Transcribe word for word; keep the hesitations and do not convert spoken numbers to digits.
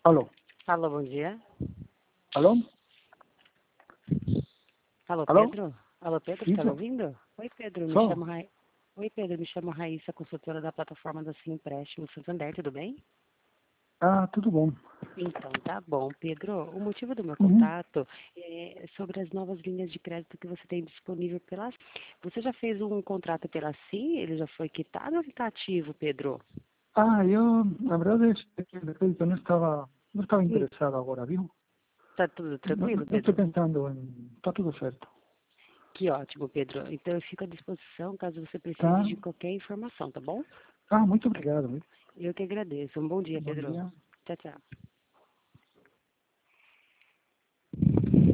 Alô? Alô, bom dia. Alô? Alô, Alô? Pedro? Alô, Pedro, está me Isso? ouvindo? Oi, Pedro, me Sou? chamo Ra... Oi, Pedro, me chamo Raíssa, consultora da plataforma da Sim Empréstimo Santander, tudo bem? Ah, tudo bom. Então, tá bom, Pedro. O motivo do meu Uhum. contato é sobre as novas linhas de crédito que você tem disponível pela Sim. Você já fez um contrato pela Sim? Ele já foi quitado ou ele está ativo, Pedro? Ah, eu, na verdade, este tipo de crédito não estava, não estava Hum, interessado agora, viu? tá tudo Não, tranquilo, não estou Pedro? pensando em... Está tudo certo. Que ótimo, Pedro. Então eu fico à disposição caso você precise Tá? de qualquer informação, tá bom? Ah, muito obrigado, viu? Eu que agradeço. Um bom dia, Bom Pedro. dia. Tchau, tchau.